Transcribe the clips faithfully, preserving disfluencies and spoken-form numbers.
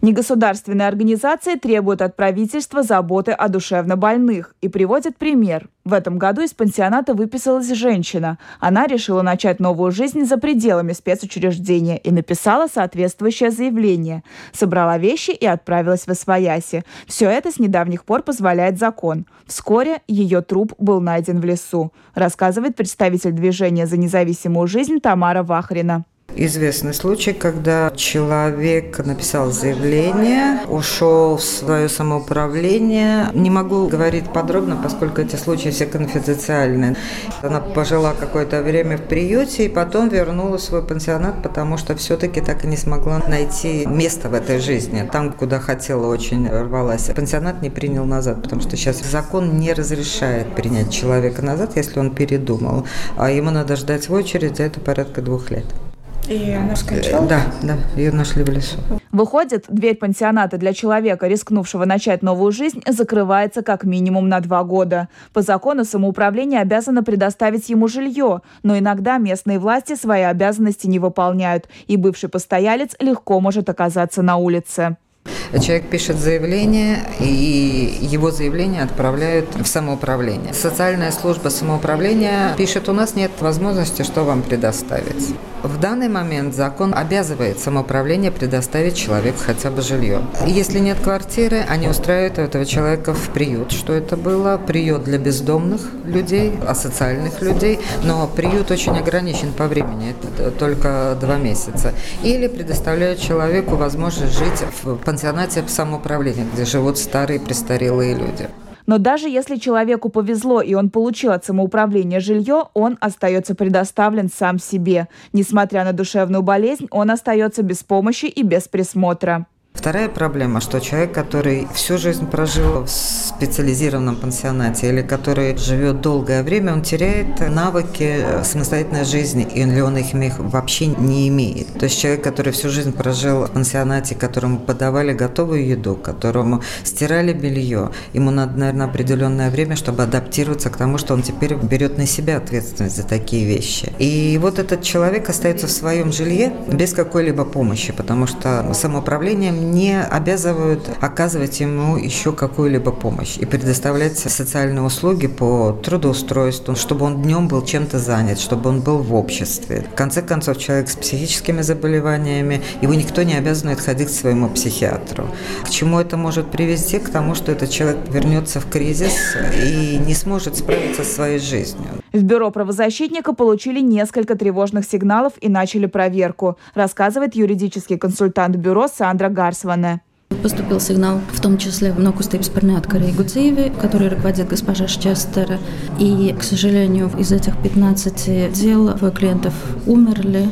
Негосударственные организации требуют от правительства заботы о душевнобольных и приводят пример. В этом году из пансионата выписалась женщина. Она решила начать новую жизнь за пределами спецучреждения и написала соответствующее заявление. Собрала вещи и отправилась в освояси. Все это с недавних пор позволяет закон. Вскоре ее труп был найден в лесу, рассказывает представитель движения за независимую жизнь Тамара Вахрина. Известный случай, когда человек написал заявление, ушел в свое самоуправление. Не могу говорить подробно, поскольку эти случаи все конфиденциальны. Она пожила какое-то время в приюте и потом вернулась в свой пансионат, потому что все-таки так и не смогла найти место в этой жизни. Там, куда хотела, очень рвалась. Пансионат не принял назад, потому что сейчас закон не разрешает принять человека назад, если он передумал. А ему надо ждать в очереди, это порядка двух лет. И она скончалась? Да, да, ее нашли в лесу. Выходит, дверь пансионата для человека, рискнувшего начать новую жизнь, закрывается как минимум на два года. По закону самоуправление обязано предоставить ему жилье, но иногда местные власти свои обязанности не выполняют, и бывший постоялец легко может оказаться на улице. Человек пишет заявление, и его заявление отправляют в самоуправление. Социальная служба самоуправления пишет: у нас нет возможности, что вам предоставить. В данный момент закон обязывает самоуправление предоставить человеку хотя бы жилье. Если нет квартиры, они устраивают этого человека в приют. Что это было? Приют для бездомных людей, асоциальных людей, но приют очень ограничен по времени, это только два месяца. Или предоставляют человеку возможность жить в пансионате самоуправления, где живут старые престарелые люди. Но даже если человеку повезло и он получил от самоуправления жилье, он остается предоставлен сам себе. Несмотря на душевную болезнь, он остается без помощи и без присмотра. Вторая проблема, что человек, который всю жизнь прожил в специализированном пансионате или который живет долгое время, он теряет навыки самостоятельной жизни, или он их вообще не имеет. То есть человек, который всю жизнь прожил в пансионате, которому подавали готовую еду, которому стирали белье, ему надо, наверное, определенное время, чтобы адаптироваться к тому, что он теперь берет на себя ответственность за такие вещи. И вот этот человек остается в своем жилье без какой-либо помощи, потому что самоуправлением не обязывают оказывать ему еще какую-либо помощь и предоставлять социальные услуги по трудоустройству, чтобы он днем был чем-то занят, чтобы он был в обществе. В конце концов, человек с психическими заболеваниями, его никто не обязывает ходить к своему психиатру. К чему это может привести? К тому, что этот человек вернется в кризис и не сможет справиться со своей жизнью. В бюро правозащитника получили несколько тревожных сигналов и начали проверку, рассказывает юридический консультант бюро Сандра Гарсване. Поступил сигнал, в том числе в Нокустейпс par neatkarīgu dzīvi, который руководит госпожа Шчестера. И, к сожалению, из этих пятнадцати дел двое клиентов умерли.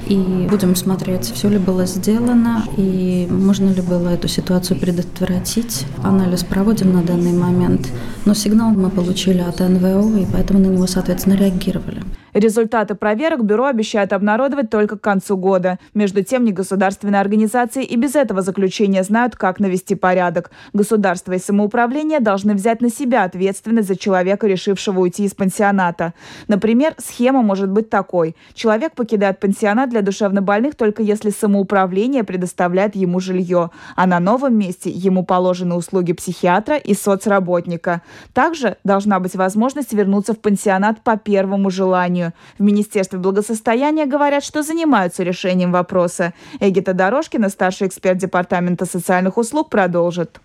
И будем смотреть, все ли было сделано и можно ли было эту ситуацию предотвратить. Анализ проводим на данный момент, но сигнал мы получили от эн вэ о, и поэтому на него, соответственно, реагировали. Результаты проверок бюро обещает обнародовать только к концу года. Между тем, негосударственные организации и без этого заключения знают, как навести порядок. Государство и самоуправление должны взять на себя ответственность за человека, решившего уйти из пансионата. Например, схема может быть такой. Человек покидает пансионат для душевнобольных только если самоуправление предоставляет ему жилье, а на новом месте ему положены услуги психиатра и соцработника. Также должна быть возможность вернуться в пансионат по первому желанию. В Министерстве благосостояния говорят, что занимаются решением вопроса. Эгита Дорожкина, старший эксперт Департамента социальных услуг, продолжит.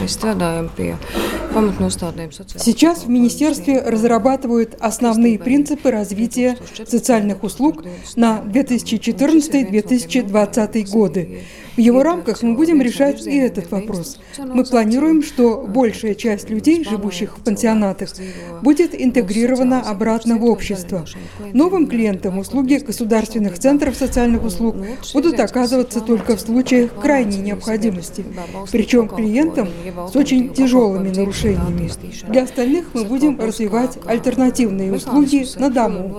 Сейчас в Министерстве разрабатывают основные принципы развития социальных услуг на две тысячи четырнадцатый — две тысячи двадцатый годы. В его рамках мы будем решать и этот вопрос. Мы планируем, что большая часть людей, живущих в пансионатах, будет интегрирована обратно в общество. Новым клиентам услуги государственных центров социальных услуг будут оказываться только в случаях крайней необходимости, причем клиентам с очень тяжелыми нарушениями. Для остальных мы будем развивать альтернативные услуги на дому.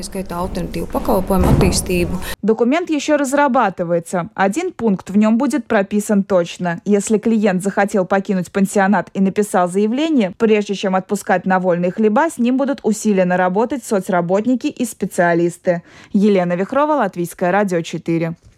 Документ еще разрабатывается. Один пункт в нем будет прописан точно. Если клиент захотел покинуть пансионат и написал заявление, прежде чем отпускать на вольные хлеба, с ним будут усиленно работать соцработники и специалисты. Елена Вихрова, Латвийское радио четыре.